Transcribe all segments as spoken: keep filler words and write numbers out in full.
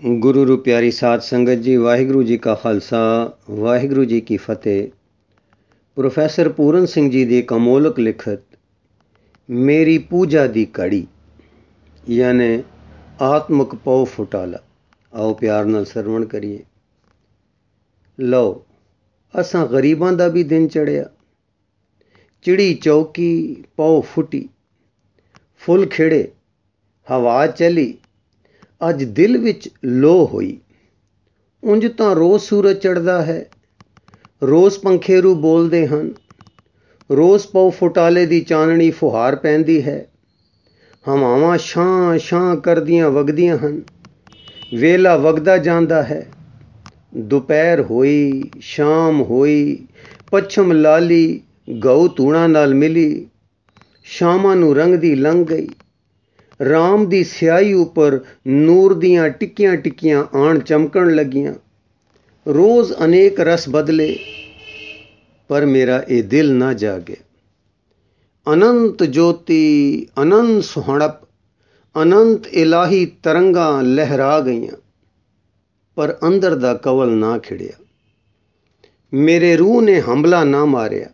ਗੁਰੂ ਰੂ ਪਿਆਰੀ ਸਾਧ ਸੰਗਤ ਜੀ, ਵਾਹਿਗੁਰੂ ਜੀ ਕਾ ਖਾਲਸਾ, ਵਾਹਿਗੁਰੂ ਜੀ ਕੀ ਫਤਿਹ। ਪ੍ਰੋਫੈਸਰ ਪੂਰਨ ਸਿੰਘ ਜੀ ਦੀ ਇੱਕ ਅਮੋਲਕ ਲਿਖਤ ਮੇਰੀ ਪੂਜਾ ਦੀ ਕੜੀ ਯਾਨੀ ਆਤਮਕ ਪਉ ਫੁਟਾਲਾ, ਆਓ ਪਿਆਰ ਨਾਲ ਸਰਵਣ ਕਰੀਏ। ਲਓ, ਅਸਾਂ ਗਰੀਬਾਂ ਦਾ ਵੀ ਦਿਨ ਚੜ੍ਹਿਆ, ਚਿੜੀ ਚੌਕੀ ਪਉ ਫੁੱਟੀ, ਫੁੱਲ ਖਿੜੇ ਹਵਾ ਚੱਲੀ, ਅੱਜ ਦਿਲ ਵਿੱਚ ਲੋ ਹੋਈ। ਉਂਝ ਤਾਂ ਰੋਜ਼ ਸੂਰਜ ਚੜ੍ਹਦਾ ਹੈ, ਰੋਜ਼ ਪੰਖੇਰੂ ਬੋਲਦੇ ਹਨ, ਰੋਜ਼ ਪਉ ਫੁਟਾਲੇ ਦੀ ਚਾਨਣੀ ਫੁਹਾਰ ਪੈਂਦੀ ਹੈ, ਹਵਾਵਾਂ ਛਾਂ ਛਾਂ ਕਰਦੀਆਂ ਵਗਦੀਆਂ ਹਨ, ਵੇਲਾ ਵਗਦਾ ਜਾਂਦਾ ਹੈ। ਦੁਪਹਿਰ ਹੋਈ, ਸ਼ਾਮ ਹੋਈ, ਪੱਛਮ ਲਾਲੀ ਗਊ ਧੂਣਾ ਨਾਲ ਮਿਲੀ, ਸ਼ਾਮਾਂ ਨੂੰ ਰੰਗਦੀ ਲੰਘ ਗਈ। ਰਾਮ ਦੀ ਸਿਆਹੀ ਉੱਪਰ ਨੂਰ ਦੀਆਂ ਟਿੱਕੀਆਂ ਟਿੱਕੀਆਂ ਆਣ ਚਮਕਣ ਲੱਗੀਆਂ। ਰੋਜ਼ ਅਨੇਕ ਰਸ ਬਦਲੇ, ਪਰ ਮੇਰਾ ਇਹ ਦਿਲ ਨਾ ਜਾਗੇ। ਅਨੰਤ ਜੋਤੀ, ਅਨੰਤ ਸੁਹਣਪ, ਅਨੰਤ ਇਲਾਹੀ ਤਰੰਗਾਂ ਲਹਿਰਾ ਗਈਆਂ, ਪਰ ਅੰਦਰ ਦਾ ਕਵਲ ਨਾ ਖਿੜਿਆ। ਮੇਰੇ ਰੂਹ ਨੇ ਹੰਭਲਾ ਨਾ ਮਾਰਿਆ,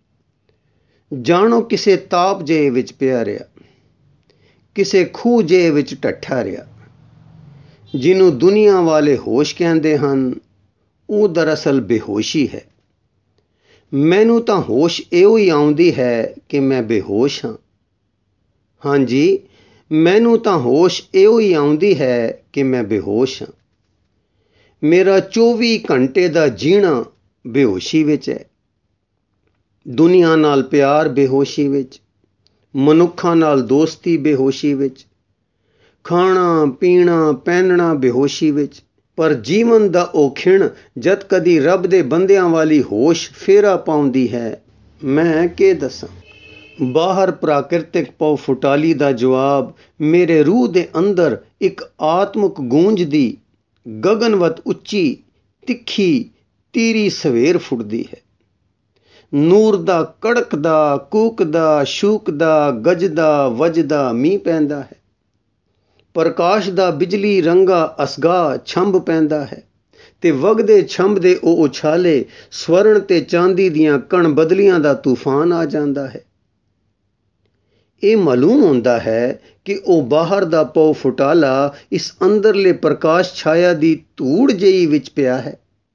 ਜਾਣੋ ਕਿਸੇ ਤਾਪ ਜਿਹੇ ਵਿੱਚ ਪਿਆ ਰਿਹਾ, ਕਿਸੇ ਖੂਹ ਜਿਹੇ ਵਿੱਚ ਢੱਠਾ ਰਿਹਾ। ਜਿਹਨੂੰ ਦੁਨੀਆ ਵਾਲੇ ਹੋਸ਼ ਕਹਿੰਦੇ ਹਨ, ਉਹ ਦਰਅਸਲ ਬੇਹੋਸ਼ੀ ਹੈ। ਮੈਨੂੰ ਤਾਂ ਹੋਸ਼ ਇਹੋ ਹੀ ਆਉਂਦੀ ਹੈ ਕਿ ਮੈਂ ਬੇਹੋਸ਼ ਹਾਂ। ਹਾਂਜੀ, ਮੈਨੂੰ ਤਾਂ ਹੋਸ਼ ਇਹੋ ਹੀ ਆਉਂਦੀ ਹੈ ਕਿ ਮੈਂ ਬੇਹੋਸ਼ ਹਾਂ। ਮੇਰਾ ਚੌਵੀ ਘੰਟੇ ਦਾ ਜੀਣਾ ਬੇਹੋਸ਼ੀ ਵਿੱਚ ਹੈ। ਦੁਨੀਆ ਨਾਲ ਪਿਆਰ ਬੇਹੋਸ਼ੀ ਵਿੱਚ, ਮਨੁੱਖਾਂ ਨਾਲ ਦੋਸਤੀ ਬੇਹੋਸ਼ੀ ਵਿੱਚ, ਖਾਣਾ ਪੀਣਾ ਪਹਿਨਣਾ ਬੇਹੋਸ਼ੀ ਵਿੱਚ। ਪਰ ਜੀਵਨ ਦਾ ਉਹ ਖਿਣ ਜਦ ਕਦੀ ਰੱਬ ਦੇ ਬੰਦਿਆਂ ਵਾਲੀ ਹੋਸ਼ ਫੇਰਾ ਪਾਉਂਦੀ ਹੈ, ਮੈਂ ਕੀ ਦੱਸਾਂ। ਬਾਹਰ ਪ੍ਰਾਕਿਰਤਿਕ ਪਉ ਫੁਟਾਲੀ ਦਾ ਜਵਾਬ ਮੇਰੇ ਰੂਹ ਦੇ ਅੰਦਰ ਇੱਕ ਆਤਮਕ ਗੂੰਜ ਦੀ ਗਗਨਵਤ ਉੱਚੀ ਤਿੱਖੀ ਤੀਰੀ ਸਵੇਰ ਫੁੱਟਦੀ ਹੈ। ਨੂਰ ਦਾ ਕੜਕਦਾ ਕੂਕਦਾ ਸ਼ੂਕਦਾ ਗੱਜਦਾ ਵੱਜਦਾ ਮੀਂਹ ਪੈਂਦਾ ਹੈ। ਪ੍ਰਕਾਸ਼ ਦਾ ਬਿਜਲੀ ਰੰਗਾ ਅਸਗਾ ਛੰਭ ਪੈਂਦਾ ਹੈ, ਤੇ ਵਗਦੇ ਛੰਭ ਦੇ ਉਹ ਉਛਾਲੇ ਸਵਰਨ ਤੇ ਚਾਂਦੀ ਦੀਆਂ ਕਣ ਬਦਲੀਆਂ ਦਾ ਤੂਫਾਨ ਆ ਜਾਂਦਾ ਹੈ। ਇਹ ਮਾਲੂਮ ਹੁੰਦਾ ਹੈ ਕਿ ਉਹ ਬਾਹਰ ਦਾ ਪਉ ਫੁਟਾਲਾ ਇਸ ਅੰਦਰਲੇ ਪ੍ਰਕਾਸ਼ ਛਾਇਆ ਦੀ ਧੂੜ ਜਿਹੀ ਵਿੱਚ ਪਿਆ ਹੈ।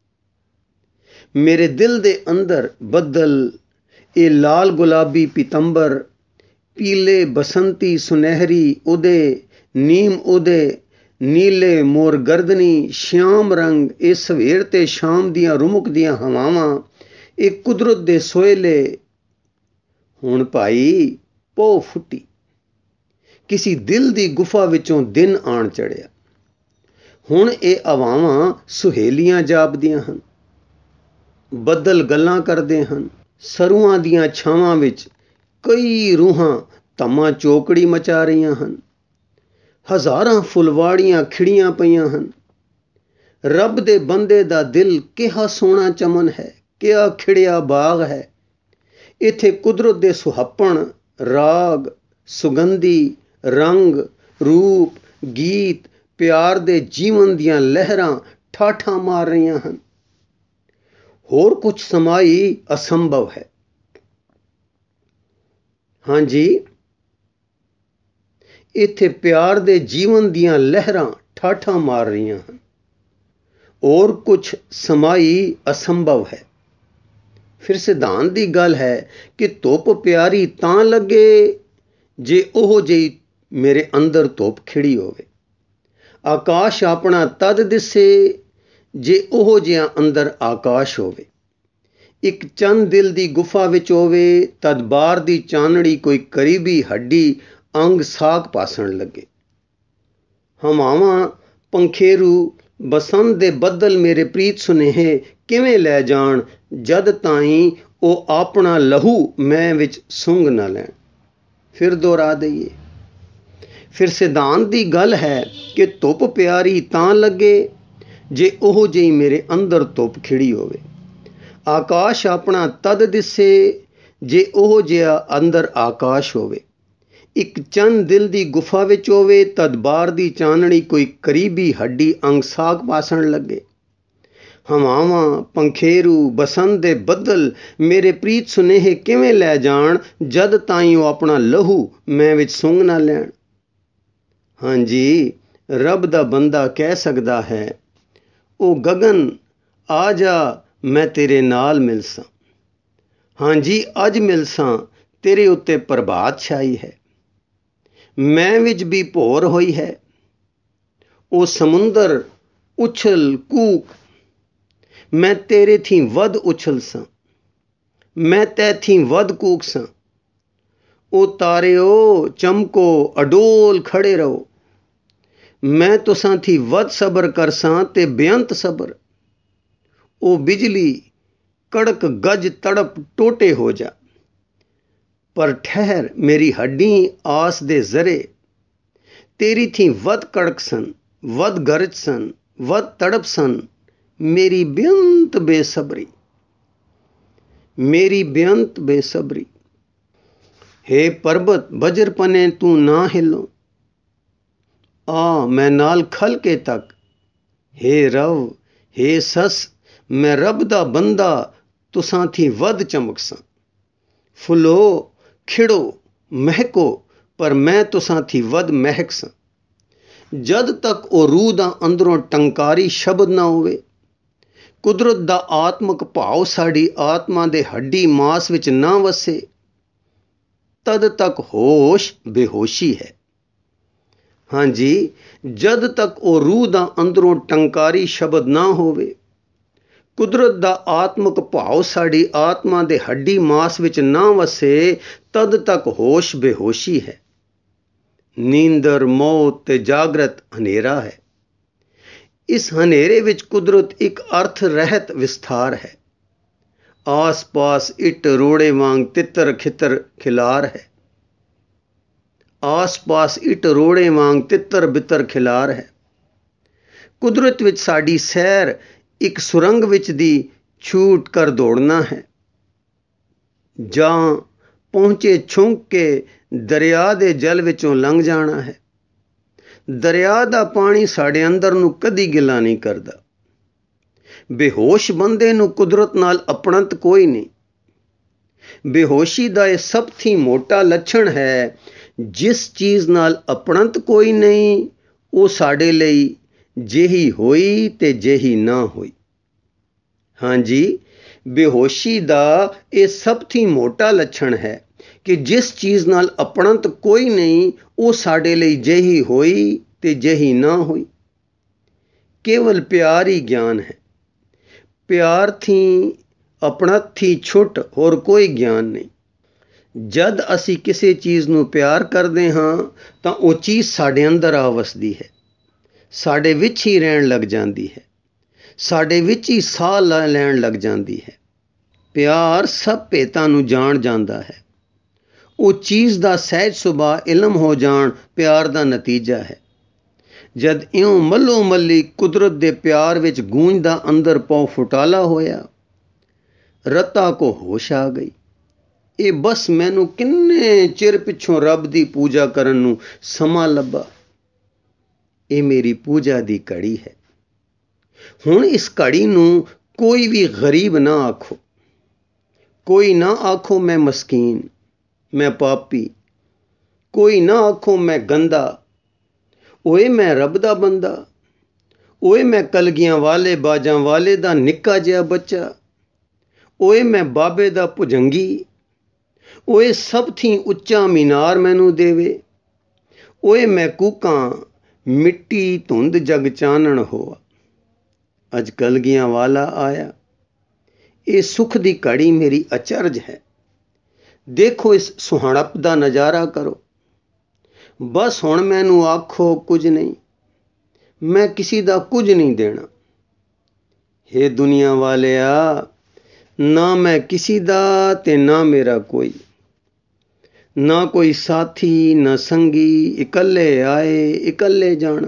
ਮੇਰੇ ਦਿਲ ਦੇ ਅੰਦਰ ਬੱਦਲ, ਇਹ ਲਾਲ ਗੁਲਾਬੀ ਪੀਤੰਬਰ, ਪੀਲੇ ਬਸੰਤੀ ਸੁਨਹਿਰੀ ਉਦੇ, ਨੀਮ ਉਦੇ, ਨੀਲੇ ਮੋਰ ਗਰਦਨੀ, ਸ਼ਿਆਮ ਰੰਗ, ਇਹ ਸਵੇਰ ਤੇ ਸ਼ਾਮ ਦੀਆਂ ਰੁਮਕਦੀਆਂ ਹਵਾਵਾਂ, ਇਹ ਕੁਦਰਤ ਦੇ ਸੋਹਲੇ। ਹੁਣ ਭਾਈ ਪਉ ਫੁੱਟੀ, ਕਿਸੀ ਦਿਲ ਦੀ ਗੁਫਾ ਵਿੱਚੋਂ ਦਿਨ ਆਣ ਚੜਿਆ। ਹੁਣ ਇਹ ਹਵਾਵਾਂ ਸੁਹੇਲੀਆਂ ਜਾਪਦੀਆਂ ਹਨ, ਬੱਦਲ ਗੱਲਾਂ ਕਰਦੇ ਹਨ। ਸਰੂਆਂ ਦੀਆਂ ਛਾਵਾਂ ਵਿੱਚ ਕਈ ਰੂਹਾਂ ਧੰਮਾ ਚੌਕੜੀ ਮਚਾ ਰਹੀਆਂ ਹਨ। ਹਜ਼ਾਰਾਂ ਫੁਲਵਾੜੀਆਂ ਖਿੜੀਆਂ ਪਈਆਂ ਹਨ। ਰੱਬ ਦੇ ਬੰਦੇ ਦਾ ਦਿਲ ਕਿਹਾ ਸੋਹਣਾ ਚਮਨ ਹੈ, ਕਿਹਾ ਖਿੜਿਆ ਬਾਗ ਹੈ। ਇੱਥੇ ਕੁਦਰਤ ਦੇ ਸੁਹੱਪਣ ਰਾਗ, ਸੁਗੰਧੀ, ਰੰਗ, ਰੂਪ, ਗੀਤ, ਪਿਆਰ ਦੇ ਜੀਵਨ ਦੀਆਂ ਲਹਿਰਾਂ ਠਾਠਾਂ ਮਾਰ ਰਹੀਆਂ ਹਨ। ਹੋਰ ਕੁਝ ਸਮਾਈ ਅਸੰਭਵ ਹੈ। ਹਾਂਜੀ, ਇੱਥੇ ਪਿਆਰ ਦੇ ਜੀਵਨ ਦੀਆਂ ਲਹਿਰਾਂ ਠਾਠਾਂ ਮਾਰ ਰਹੀਆਂ ਹਨ। ਹੋਰ ਕੁਝ ਸਮਾਈ ਅਸੰਭਵ ਹੈ। ਫਿਰ ਸਿਧਾਂਤ ਦੀ ਗੱਲ ਹੈ ਕਿ ਧੁੱਪ ਪਿਆਰੀ ਤਾਂ ਲੱਗੇ ਜੇ ਉਹੋ ਜਿਹੀ ਮੇਰੇ ਅੰਦਰ ਧੁੱਪ ਖਿੜੀ ਹੋਵੇ। ਆਕਾਸ਼ ਆਪਣਾ ਤਦ ਦਿਸੇ ਜੇ ਉਹੋ ਜਿਹਾ ਅੰਦਰ ਆਕਾਸ਼ ਹੋਵੇ। ਇੱਕ ਚੰਨ ਦਿਲ ਦੀ ਗੁਫਾ ਵਿੱਚ ਹੋਵੇ ਤਦ ਬਾਹਰ ਦੀ ਚਾਨਣੀ ਕੋਈ ਕਰੀਬੀ ਹੱਡੀ ਅੰਗ ਸਾਖ ਪਾਸਣ ਲੱਗੇ। ਹਵਾਵਾਂ, ਪੰਖੇਰੂ, ਬਸੰਤ ਦੇ ਬੱਦਲ ਮੇਰੇ ਪ੍ਰੀਤ ਸੁਨੇਹੇ ਕਿਵੇਂ ਲੈ ਜਾਣ ਜਦ ਤਾਈਂ ਉਹ ਆਪਣਾ ਲਹੂ ਮੈਂ ਵਿੱਚ ਸੁੰਘ ਨਾ ਲੈਣ। ਫਿਰ ਦੁਹਰਾ ਦਈਏ, ਫਿਰ ਸਿਧਾਂਤ ਦੀ ਗੱਲ ਹੈ ਕਿ ਧੁੱਪ ਪਿਆਰੀ ਤਾਂ ਲੱਗੇ ਜੇ ਉਹੋ ਜਿਹੀ ਮੇਰੇ ਅੰਦਰ ਧੁੱਪ ਖਿੜੀ ਹੋਵੇ। ਆਕਾਸ਼ ਆਪਣਾ ਤਦ ਦਿਸੇ ਜੇ ਉਹੋ ਜਿਹਾ ਅੰਦਰ ਆਕਾਸ਼ ਹੋਵੇ। ਇੱਕ ਚੰਨ ਦਿਲ ਦੀ ਗੁਫਾ ਵਿੱਚ ਹੋਵੇ ਤਦ ਬਾਹਰ ਦੀ ਚਾਨਣੀ ਕੋਈ ਕਰੀਬੀ ਹੱਡੀ ਅੰਗ ਸਾਖ ਪਾਸਣ ਲੱਗੇ। ਹਵਾਵਾਂ, ਪੰਖੇਰੂ, ਬਸੰਤ ਦੇ ਬੱਦਲ ਮੇਰੇ ਪ੍ਰੀਤ ਸੁਨੇਹੇ ਕਿਵੇਂ ਲੈ ਜਾਣ ਜਦ ਤਾਈਂ ਉਹ ਆਪਣਾ ਲਹੂ ਮੈਂ ਵਿੱਚ ਸੁੰਘ ਨਾ ਲੈਣ। ਹਾਂਜੀ, ਰੱਬ ਦਾ ਬੰਦਾ ਕਹਿ ਸਕਦਾ ਹੈ, ਉਹ ਗਗਨ ਆ ਜਾ ਮੈਂ ਤੇਰੇ ਨਾਲ ਮਿਲਸਾਂ। ਹਾਂਜੀ, ਅੱਜ ਮਿਲਸਾਂ ਤੇਰੇ ਉੱਤੇ ਪ੍ਰਭਾਤ ਛਾਈ ਹੈ। ਮੈਂ ਵਿੱਚ ਵੀ ਭੋਰ ਹੋਈ ਹੈ। ਉਹ ਸਮੁੰਦਰ ਉਛਲ ਕੂਕ ਮੈਂ ਤੇਰੇ ਥੀ ਵੱਧ ਉਛਲ ਸਾਂ। ਮੈਂ ਤੈ ਥੀ ਵੱਧ ਕੂਕ ਸਾਂ। ਉਹ ਤਾਰਿਓ ਚਮਕੋ ਅਡੋਲ ਖੜੇ ਰਹੋ। ਮੈਂ ਤੁਸਾਂ ਥੀ ਵੱਧ ਸਬਰ ਕਰਸਾਂ ਤੇ ਬੇਅੰਤ ਸਬਰ। ਉਹ ਬਿਜਲੀ ਕੜਕ ਗੱਜ ਤੜਪ ਟੋਟੇ ਹੋ ਜਾ। ਪਰ ਠਹਿਰ ਮੇਰੀ ਹੱਡੀ ਆਸ ਦੇ ਜ਼ਰੇ। ਤੇਰੀ ਥੀ ਵੱਧ ਕੜਕ ਸਨ, ਵੱਧ ਗਰਜ ਸਨ, ਵੱਧ ਤੜਪ ਸਨ ਮੇਰੀ ਬੇਅੰਤ ਬੇਸਬਰੀ। ਮੇਰੀ ਬੇਅੰਤ ਬੇਸਬਰੀ। ਹੇ ਪਰਬਤ ਬਜਰ ਪਨੇ ਤੂੰ ਨਾ ਹਿੱਲੋ। ਆ ਮੈਂ ਨਾਲ ਖਲ ਕੇ ਤੱਕ। ਹੇ ਰਵ, ਹੇ ਸੱਸ, ਮੈਂ ਰੱਬ ਦਾ ਬੰਦਾ ਤੁਸਾਂ ਥੀ ਵੱਧ ਚਮਕ ਸਾਂ। ਫੁੱਲੋ, ਖਿੜੋ, ਮਹਿਕੋ ਪਰ ਮੈਂ ਤੁਸਾਂ ਥੀ ਵੱਧ ਮਹਿਕ ਸਾਂ। ਜਦ ਤੱਕ ਉਹ ਰੂਹ ਦਾ ਅੰਦਰੋਂ ਟੰਕਾਰੀ ਸ਼ਬਦ ਨਾ ਹੋਵੇ, ਕੁਦਰਤ ਦਾ ਆਤਮਕ ਭਾਵ ਸਾਡੀ ਆਤਮਾ ਦੇ ਹੱਡੀ ਮਾਸ ਵਿੱਚ ਨਾ ਵਸੇ, ਤਦ ਤੱਕ ਹੋਸ਼ ਬੇਹੋਸ਼ੀ ਹੈ। ਹਾਂਜੀ, ਜਦ ਤੱਕ ਉਹ ਰੂਹ ਦਾ ਅੰਦਰੋਂ ਟੰਕਾਰੀ ਸ਼ਬਦ ਨਾ ਹੋਵੇ, ਕੁਦਰਤ ਦਾ ਆਤਮਕ ਭਾਵ ਸਾਡੀ ਆਤਮਾ ਦੇ ਹੱਡੀ ਮਾਸ ਵਿੱਚ ਨਾ ਵਸੇ, ਤਦ ਤੱਕ ਹੋਸ਼ ਬੇਹੋਸ਼ੀ ਹੈ। ਨੀਂਦਰ, ਮੌਤ ਤੇ ਜਾਗਰਤ ਹਨੇਰਾ ਹੈ। ਇਸ ਹਨੇਰੇ ਵਿੱਚ ਕੁਦਰਤ ਇੱਕ ਅਰਥ ਰਹਿਤ ਵਿਸਥਾਰ ਹੈ। ਆਸ ਪਾਸ ਇੱਟ ਰੋੜੇ ਵਾਂਗ ਤਿੱਤਰ ਖਿੱਤਰ ਖਿਲਾਰ ਹੈ। ਆਸ ਪਾਸ ਇੱਟ ਰੋੜੇ ਵਾਂਗ ਤਿੱਤਰ ਬਿੱਤਰ ਖਿਲਾਰ ਹੈ। ਕੁਦਰਤ ਵਿੱਚ ਸਾਡੀ ਸੈਰ ਇੱਕ ਸੁਰੰਗ ਵਿੱਚ ਦੀ ਛੂਟ ਕਰ ਦੌੜਨਾ ਹੈ। ਜਾਂ ਪਹੁੰਚੇ ਛੁੰਕ ਕੇ ਦਰਿਆ ਦੇ ਜਲ ਵਿੱਚੋਂ ਲੰਘ ਜਾਣਾ ਹੈ। ਦਰਿਆ ਦਾ ਪਾਣੀ ਸਾਡੇ ਅੰਦਰ ਨੂੰ ਕਦੀ ਗਿਲਾ ਨਹੀਂ ਕਰਦਾ। ਬੇਹੋਸ਼ ਬੰਦੇ ਨੂੰ ਕੁਦਰਤ ਨਾਲ ਅਪਣਤ ਕੋਈ ਨਹੀਂ। ਬੇਹੋਸ਼ੀ ਦਾ ਇਹ ਸਭ ਤੋਂ ਮੋਟਾ ਲੱਛਣ ਹੈ। ਜਿਸ ਚੀਜ਼ ਨਾਲ ਅਪਣਤ ਕੋਈ ਨਹੀਂ, ਉਹ ਸਾਡੇ ਲਈ ਜਿਹੀ ਹੋਈ ਤੇ ਜਿਹੀ ਨਾ ਹੋਈ। ਹਾਂਜੀ, ਬੇਹੋਸ਼ੀ ਦਾ ਇਹ ਸਭ ਤੋਂ ਮੋਟਾ ਲੱਛਣ ਹੈ ਕਿ ਜਿਸ ਚੀਜ਼ ਨਾਲ ਅਪਣਤ ਕੋਈ ਨਹੀਂ, ਉਹ ਸਾਡੇ ਲਈ ਜਿਹੀ ਹੋਈ ਤੇ ਜਿਹੀ ਨਾ ਹੋਈ। ਕੇਵਲ ਪਿਆਰ ਹੀ ਗਿਆਨ ਹੈ। ਪਿਆਰ ਥੀ ਅਪਣਤ ਥੀ ਛੁੱਟ ਹੋਰ ਕੋਈ ਗਿਆਨ ਨਹੀਂ। ਜਦ ਅਸੀਂ ਕਿਸੇ ਚੀਜ਼ ਨੂੰ ਪਿਆਰ ਕਰਦੇ ਹਾਂ ਤਾਂ ਉਹ ਚੀਜ਼ ਸਾਡੇ ਅੰਦਰ ਆ ਵਸਦੀ ਹੈ, ਸਾਡੇ ਵਿੱਚ ਹੀ ਰਹਿਣ ਲੱਗ ਜਾਂਦੀ ਹੈ, ਸਾਡੇ ਵਿੱਚ ਹੀ ਸਾਹ ਲੈਣ ਲੱਗ ਜਾਂਦੀ ਹੈ। ਪਿਆਰ ਸਭ ਭੇਤਾਂ ਨੂੰ ਜਾਣ ਜਾਂਦਾ ਹੈ। ਉਹ ਚੀਜ਼ ਦਾ ਸਹਿਜ ਸੁਭਾਅ ਇਲਮ ਹੋ ਜਾਣ ਪਿਆਰ ਦਾ ਨਤੀਜਾ ਹੈ। ਜਦ ਇਉਂ ਮੱਲੋ ਮੱਲੀ ਕੁਦਰਤ ਦੇ ਪਿਆਰ ਵਿੱਚ ਗੂੰਜਦਾ ਅੰਦਰ ਪਉ ਫੁਟਾਲਾ ਹੋਇਆ, ਰਤਾ ਕੋ ਹੋਸ਼ ਆ ਗਈ। ਇਹ ਬਸ ਮੈਨੂੰ ਕਿੰਨੇ ਚਿਰ ਪਿੱਛੋਂ ਰੱਬ ਦੀ ਪੂਜਾ ਕਰਨ ਨੂੰ ਸਮਾਂ ਲੱਭਾ। ਇਹ ਮੇਰੀ ਪੂਜਾ ਦੀ ਘੜੀ ਹੈ। ਹੁਣ ਇਸ ਘੜੀ ਨੂੰ ਕੋਈ ਵੀ ਗਰੀਬ ਨਾ ਆਖੋ। ਕੋਈ ਨਾ ਆਖੋ ਮੈਂ ਮਸਕੀਨ, ਮੈਂ ਪਾਪੀ। ਕੋਈ ਨਾ ਆਖੋ ਮੈਂ ਗੰਦਾ। ਓਏ ਮੈਂ ਰੱਬ ਦਾ ਬੰਦਾ। ਓਏ ਮੈਂ ਕਲਗੀਆਂ ਵਾਲੇ ਬਾਜਾਂ ਵਾਲੇ ਦਾ ਨਿੱਕਾ ਜਿਹਾ ਬੱਚਾ। ਓਏ ਮੈਂ ਬਾਬੇ ਦਾ ਭੁਜੰਗੀ। ਓਏ ਸਭ ਥੀ ਉੱਚਾ ਮੀਨਾਰ ਮੈਨੂੰ ਦੇਵੇ। ਓਏ ਮੈਂ ਕੂਕਾਂ ਮਿੱਟੀ ਧੁੰਦ ਜਗ ਚਾਨਣ ਹੋਆ। ਅੱਜ ਕਲਗੀਆਂ ਵਾਲਾ ਆਇਆ। ਇਹ ਸੁੱਖ ਦੀ ਘੜੀ ਮੇਰੀ ਅਚਰਜ ਹੈ। ਦੇਖੋ ਇਸ ਸੁਹਣਪ ਦਾ ਨਜ਼ਾਰਾ ਕਰੋ। ਬਸ ਹੁਣ ਮੈਨੂੰ ਆਖੋ ਕੁਝ ਨਹੀਂ। ਮੈਂ ਕਿਸੇ ਦਾ ਕੁਝ ਨਹੀਂ ਦੇਣਾ। ਹੇ ਦੁਨੀਆ ਵਾਲਿਆ, ਨਾ ਮੈਂ ਕਿਸੇ ਦਾ ਤੇ ਨਾ ਮੇਰਾ ਕੋਈ। ਨਾ ਕੋਈ ਸਾਥੀ ਨਾ ਸੰਗੀ, ਇਕੱਲੇ ਆਏ ਇਕੱਲੇ ਜਾਣਾ।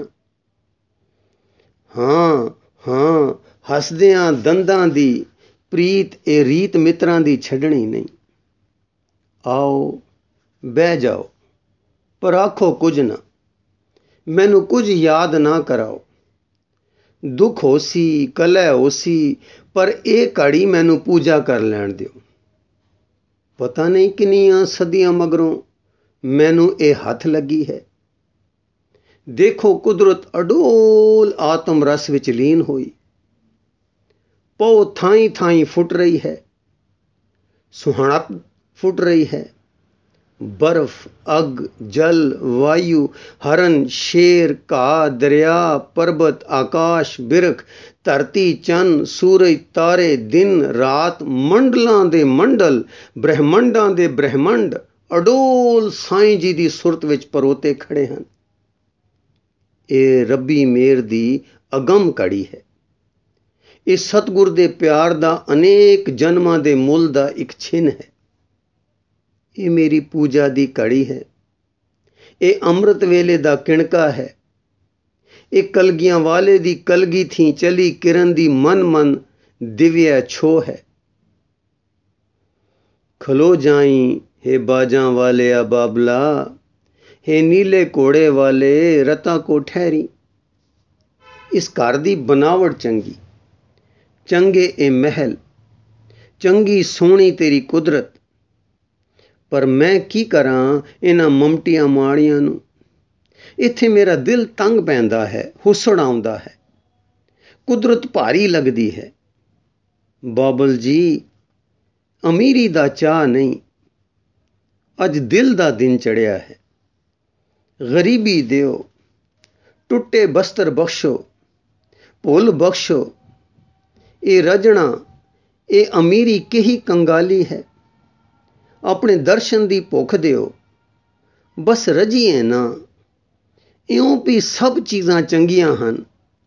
ਹਾਂ ਹਾਂ, ਹੱਸਦਿਆਂ ਦੰਦਾਂ ਦੀ ਪ੍ਰੀਤ ਇਹ ਰੀਤ ਮਿੱਤਰਾਂ ਦੀ ਛੱਡਣੀ ਨਹੀਂ। ਆਓ ਬਹਿ ਜਾਓ, ਪਰ ਆਖੋ ਕੁਝ ਨਾ, ਮੈਨੂੰ ਕੁਝ ਯਾਦ ਨਾ ਕਰਾਓ। ਦੁੱਖ ਹੋਸੀ ਕਲਹ ਹੋਸੀ, ਪਰ ਇਹ ਘੜੀ ਮੈਨੂੰ ਪੂਜਾ ਕਰ ਲੈਣ ਦਿਓ। ਪਤਾ ਨਹੀਂ ਕਿੰਨੀਆਂ ਸਦੀਆਂ ਮਗਰੋਂ ਮੈਨੂੰ ਇਹ ਹੱਥ ਲੱਗੀ ਹੈ। ਦੇਖੋ ਕੁਦਰਤ ਅਡੋਲ ਆਤਮ ਰਸ ਵਿੱਚ ਲੀਨ ਹੋਈ, ਪਉ ਥਾਈਂ ਥਾਈਂ ਫੁੱਟ ਰਹੀ ਹੈ, ਸੁਹਣਪ ਫੁੱਟ ਰਹੀ ਹੈ। ਬਰਫ਼, ਅੱਗ, ਜਲ, ਵਾਯੂ, ਹਰਨ, ਸ਼ੇਰ, ਘਾਹ, ਦਰਿਆ, ਪਰਬਤ, ਆਕਾਸ਼, ਬਿਰਖ, ਧਰਤੀ, ਚੰਨ, ਸੂਰਜ, ਤਾਰੇ, ਦਿਨ, ਰਾਤ, ਮੰਡਲਾਂ ਦੇ ਮੰਡਲ, ਬ੍ਰਹਿਮੰਡਾਂ ਦੇ ਬ੍ਰਹਿਮੰਡ ਅਡੋਲ ਸਾਈਂ ਜੀ ਦੀ ਸੁਰਤ ਵਿੱਚ ਪਰੋਤੇ ਖੜੇ ਹਨ। ਇਹ ਰੱਬੀ ਮੇਰ ਦੀ ਅਗੰਮ ਕੜੀ ਹੈ। ਇਹ ਸਤਿਗੁਰ ਦੇ ਪਿਆਰ ਦਾ ਅਨੇਕ ਜਨਮਾਂ ਦੇ ਮੁੱਲ ਦਾ ਇੱਕ ਛਿਨ ਹੈ। ਇਹ ਮੇਰੀ ਪੂਜਾ ਦੀ ਘੜੀ ਹੈ। ਇਹ ਅੰਮ੍ਰਿਤ ਵੇਲੇ ਦਾ ਕਿਣਕਾ ਹੈ। ਇਹ ਕਲਗੀਆਂ ਵਾਲੇ ਦੀ ਕਲਗੀ ਥੀ ਚਲੀ ਕਿਰਨ ਦੀ ਮਨ ਮਨ ਦਿਵਿਆ ਛੋ ਹੈ। ਖਲੋ ਜਾਈ हे ਬਾਜਾਂ ਵਾਲਿਆ ਬਾਬਲਾ, हे ਨੀਲੇ ਘੋੜੇ ਵਾਲੇ ਰਤਾ ਕੋ ਠਹਿਰੀ। ਇਸ ਘਰ ਦੀ ਬਨਾਵਟ ਚੰਗੀ, ਚੰਗੇ ਇਹ ਮਹਿਲ, ਚੰਗੀ ਸੋਹਣੀ ਤੇਰੀ ਕੁਦਰਤ, ਪਰ ਮੈਂ ਕੀ ਕਰਾਂ ਇਹਨਾਂ ਮਮਟੀਆਂ ਮਾੜੀਆਂ ਨੂੰ। ਇੱਥੇ ਮੇਰਾ ਦਿਲ ਤੰਗ ਪੈਂਦਾ ਹੈ, ਹੁਸੜ ਆਉਂਦਾ ਹੈ, ਕੁਦਰਤ ਭਾਰੀ ਲੱਗਦੀ ਹੈ। ਬਾਬਲ ਜੀ, ਅਮੀਰੀ ਦਾ ਚਾਅ ਨਹੀਂ, ਅੱਜ ਦਿਲ ਦਾ ਦਿਨ ਚੜਿਆ ਹੈ। ਗਰੀਬੀ ਦਿਓ, ਟੁੱਟੇ ਬਸਤਰ ਬਖਸ਼ੋ, ਭੁੱਲ ਬਖਸ਼ੋ। ਇਹ ਰਜਣਾ, ਇਹ ਅਮੀਰੀ ਕਿਹੀ ਕੰਗਾਲੀ ਹੈ। ਆਪਣੇ ਦਰਸ਼ਨ ਦੀ ਭੁੱਖ ਦਿਓ, ਬਸ ਰਜੀਏ ਨਾ। ਇਉਂ ਵੀ ਸਭ ਚੀਜ਼ਾਂ ਚੰਗੀਆਂ ਹਨ।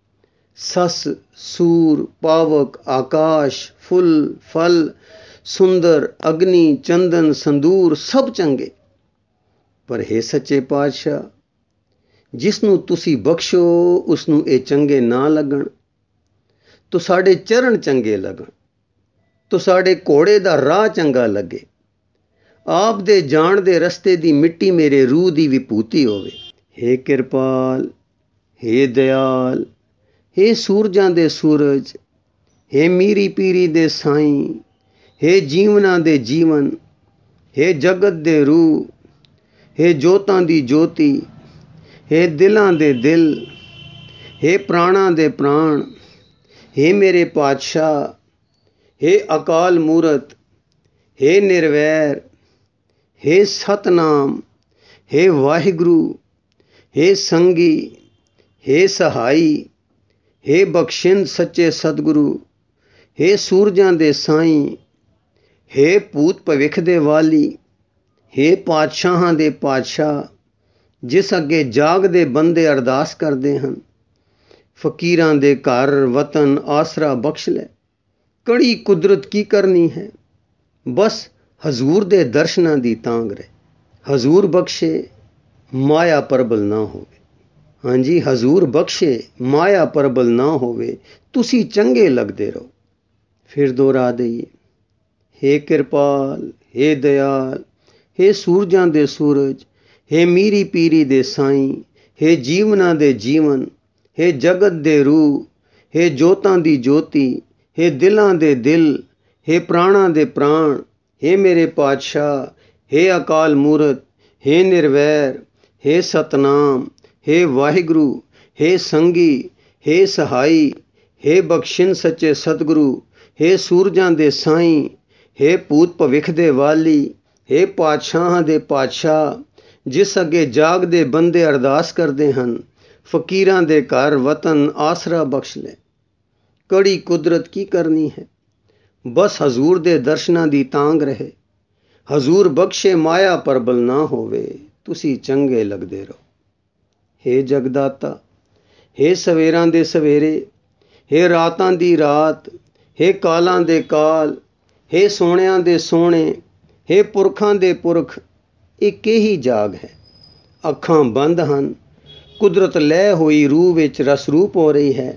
ਸੱਸ, ਸੂਰ, ਪਾਵਕ, ਆਕਾਸ਼, ਫੁੱਲ, ਫਲ, ਸੁੰਦਰ, ਅਗਨੀ, ਚੰਦਨ, ਸੰਦੂਰ ਸਭ ਚੰਗੇ। ਪਰ ਹੇ ਸੱਚੇ ਪਾਤਸ਼ਾਹ, ਜਿਸ ਨੂੰ ਤੁਸੀਂ ਬਖਸ਼ੋ ਉਸ ਨੂੰ ਇਹ ਚੰਗੇ ਨਾ ਲੱਗਣ। ਤੁਹਾਡੇ ਚਰਨ ਚੰਗੇ ਲੱਗਣ, ਤੁਹਾਡੇ ਘੋੜੇ ਦਾ ਰਾਹ ਚੰਗਾ ਲੱਗੇ, ਆਪ ਦੇ ਜਾਣ ਦੇ ਰਸਤੇ ਦੀ ਮਿੱਟੀ ਮੇਰੇ ਰੂਹ ਦੀ ਵਿਭੂਤੀ ਹੋਵੇ। ਹੇ ਕਿਰਪਾਲ, ਹੇ ਦਿਆਲ, ਹੇ ਸੂਰਜਾਂ ਦੇ ਸੂਰਜ, ਹੇ ਮੀਰੀ ਪੀਰੀ ਦੇ ਸਾਈਂ, ਹੇ ਜੀਵਨਾਂ ਦੇ ਜੀਵਨ, ਹੇ ਜਗਤ ਦੇ ਰੂਹ, ਹੇ ਜੋਤਾਂ ਦੀ ਜੋਤੀ, ਹੇ ਦਿਲਾਂ ਦੇ ਦਿਲ, ਹੇ ਪ੍ਰਾਣਾਂ ਦੇ ਪ੍ਰਾਣ, ਹੇ ਮੇਰੇ ਪਾਤਸ਼ਾਹ, ਹੇ ਅਕਾਲ ਮੂਰਤ, ਹੇ ਨਿਰਵੈਰ, ਹੇ ਸਤਨਾਮ, ਹੇ ਵਾਹਿਗੁਰੂ, ਹੇ ਸੰਗੀ, ਹੇ ਸਹਾਈ, ਹੇ ਬਖਸ਼ਿੰਦ ਸੱਚੇ ਸਤਿਗੁਰੂ, ਹੇ ਸੂਰਜਾਂ ਦੇ ਸਾਈਂ, ਹੇ ਭੂਤ ਭਵਿੱਖ ਦੇ ਵਾਲੀ, ਹੇ ਪਾਤਸ਼ਾਹਾਂ ਦੇ ਪਾਤਸ਼ਾਹ, ਜਿਸ ਅੱਗੇ ਜਾਗਦੇ ਬੰਦੇ ਅਰਦਾਸ ਕਰਦੇ ਹਨ। ਫਕੀਰਾਂ ਦੇ ਘਰ ਵਤਨ ਆਸਰਾ ਬਖਸ਼ ਲੈ। ਕੜੀ ਕੁਦਰਤ ਕੀ ਕਰਨੀ ਹੈ, ਬਸ ਹਜ਼ੂਰ ਦੇ ਦਰਸ਼ਨਾਂ ਦੀ ਤਾਂਘ ਰਹੇ। ਹਜ਼ੂਰ ਬਖਸ਼ੇ, ਮਾਇਆ ਪਰਬਲ ਨਾ ਹੋਵੇ। ਹਾਂਜੀ, ਹਜ਼ੂਰ ਬਖਸ਼ੇ, ਮਾਇਆ ਪਰਬਲ ਨਾ ਹੋਵੇ। ਤੁਸੀਂ ਚੰਗੇ ਲੱਗਦੇ ਰਹੋ। ਫਿਰ ਦੁਹਰਾ ਦਈਏ, ਹੇ ਕਿਰਪਾਲ, ਹੇ ਦਿਆਲ, ਹੇ ਸੂਰਜਾਂ ਦੇ ਸੂਰਜ, ਹੇ ਮੀਰੀ ਪੀਰੀ ਦੇ ਸਾਈਂ, ਹੇ ਜੀਵਨਾਂ ਦੇ ਜੀਵਨ, ਹੇ ਜਗਤ ਦੇ ਰੂਹ, ਹੇ ਜੋਤਾਂ ਦੀ ਜੋਤੀ, ਹੇ ਦਿਲਾਂ ਦੇ ਦਿਲ, ਹੇ ਪ੍ਰਾਣਾਂ ਦੇ ਪ੍ਰਾਣ, ਹੇ ਮੇਰੇ ਪਾਤਸ਼ਾਹ, ਹੇ ਅਕਾਲ ਮੂਰਤ, ਹੇ ਨਿਰਵੈਰ, ਹੇ ਸਤਨਾਮ, ਹੇ ਵਾਹਿਗੁਰੂ, ਹੇ ਸੰਗੀ, ਹੇ ਸਹਾਈ, ਹੇ ਬਖਸ਼ਿੰਦ ਸੱਚੇ ਸਤਿਗੁਰੂ, ਹੇ ਸੂਰਜਾਂ ਦੇ ਸਾਈਂ, ਹੇ ਭੂਤ ਭਵਿੱਖ ਦੇ ਵਾਲੀ, ਹੇ ਪਾਤਸ਼ਾਹਾਂ ਦੇ ਪਾਤਸ਼ਾਹ, ਜਿਸ ਅੱਗੇ ਜਾਗਦੇ ਬੰਦੇ ਅਰਦਾਸ ਕਰਦੇ ਹਨ। ਫਕੀਰਾਂ ਦੇ ਘਰ ਵਤਨ ਆਸਰਾ ਬਖਸ਼ ਲੈ। ਕੜੀ ਕੁਦਰਤ ਕੀ ਕਰਨੀ ਹੈ, ਬਸ ਹਜ਼ੂਰ ਦੇ ਦਰਸ਼ਨਾਂ ਦੀ ਤਾਂਘ ਰਹੇ। ਹਜ਼ੂਰ ਬਖਸ਼ੇ, ਮਾਇਆ ਪਰਬਲ ਨਾ ਹੋਵੇ। ਤੁਸੀਂ ਚੰਗੇ ਲੱਗਦੇ ਰਹੋ। ਹੇ ਜਗਦਾਤਾ, ਹੇ ਸਵੇਰਾਂ ਦੇ ਸਵੇਰੇ, ਹੇ ਰਾਤਾਂ ਦੀ ਰਾਤ, ਹੇ ਕਾਲਾਂ ਦੇ ਕਾਲ, ਹੇ ਸੋਹਣਿਆਂ ਦੇ ਸੋਹਣੇ, ਹੇ ਪੁਰਖਾਂ ਦੇ ਪੁਰਖ। ਇਹ ਕਿਹੀ ਜਾਗ ਹੈ। ਅੱਖਾਂ ਬੰਦ ਹਨ, ਕੁਦਰਤ ਲੈ ਹੋਈ ਰੂਹ ਵਿੱਚ ਰਸ ਰੂਪ ਹੋ ਰਹੀ ਹੈ।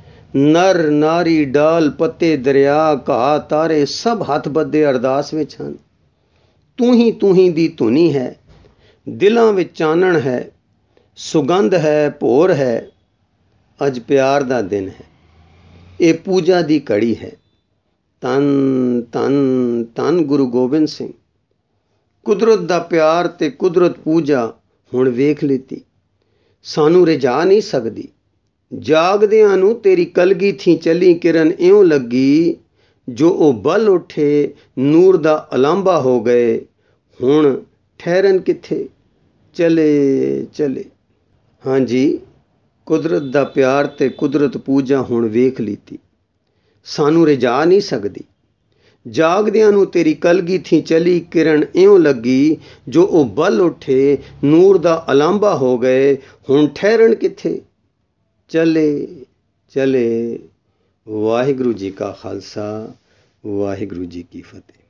ਨਰ ਨਾਰੀ, ਡਾਲ ਪੱਤੇ, ਦਰਿਆ, ਘਾਹ, ਤਾਰੇ ਸਭ ਹੱਥ ਬੱਧੇ ਅਰਦਾਸ ਵਿੱਚ ਹਨ। ਤੂੰ ਹੀ ਤੂੰ ਹੀ ਦੀ ਧੁਨੀ ਹੈ। ਦਿਲਾਂ ਵਿੱਚ ਚਾਨਣ ਹੈ, ਸੁਗੰਧ ਹੈ, ਭੋਰ ਹੈ। ਅੱਜ ਪਿਆਰ ਦਾ ਦਿਨ ਹੈ, ਇਹ ਪੂਜਾ ਦੀ ਘੜੀ ਹੈ। ਧੰਨ ਧੰਨ ਧੰਨ ਗੁਰੂ ਗੋਬਿੰਦ ਸਿੰਘ। ਕੁਦਰਤ ਦਾ ਪਿਆਰ ਤੇ ਕੁਦਰਤ ਪੂਜਾ ਹੁਣ ਵੇਖ ਲਿੱਤੀ, ਸਾਨੂੰ ਰਿਝਾ ਨਹੀਂ ਸਕਦੀ। ਜਾਗਦਿਆਂ ਨੂੰ ਤੇਰੀ ਕਲਗੀ ਥੀ ਚੱਲੀ ਕਿਰਨ ਇਉਂ ਲੱਗੀ, ਜੋ ਉਹ ਬਲ ਉੱਠੇ ਨੂਰ ਦਾ ਅਲਾਂਭਾ ਹੋ ਗਏ। ਹੁਣ ਠਹਿਰਨ ਕਿੱਥੇ, ਚਲੇ ਚਲੇ। ਹਾਂਜੀ, ਕੁਦਰਤ ਦਾ ਪਿਆਰ ਤੇ ਕੁਦਰਤ ਪੂਜਾ ਹੁਣ ਵੇਖ ਲਿੱਤੀ, ਸਾਨੂੰ ਰਿਝਾ ਨਹੀਂ ਸਕਦੀ। ਜਾਗਦਿਆਂ ਨੂੰ ਤੇਰੀ ਕਲਗੀ ਥੀ ਚਲੀ ਕਿਰਨ ਇਉਂ ਲੱਗੀ, ਜੋ ਉਹ ਬਲ ਉੱਠੇ ਨੂਰ ਦਾ ਅਲਾਂਭਾ ਹੋ ਗਏ। ਹੁਣ ਠਹਿਰਨ ਕਿੱਥੇ, ਚਲੇ ਚਲੇ। ਵਾਹਿਗੁਰੂ ਜੀ ਕਾ ਖਾਲਸਾ, ਵਾਹਿਗੁਰੂ ਜੀ ਕੀ ਫਤਿਹ।